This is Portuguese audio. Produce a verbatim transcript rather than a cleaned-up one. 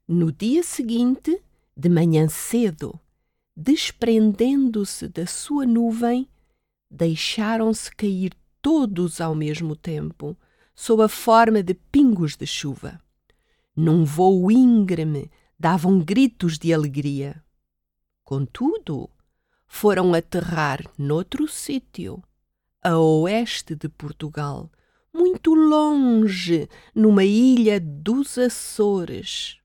No dia seguinte, de manhã cedo, desprendendo-se da sua nuvem, deixaram-se cair todos ao mesmo tempo, sob a forma de pingos de chuva. Num vôo íngreme, davam gritos de alegria. Contudo, foram aterrar noutro sítio, a oeste de Portugal, muito longe, numa ilha dos Açores.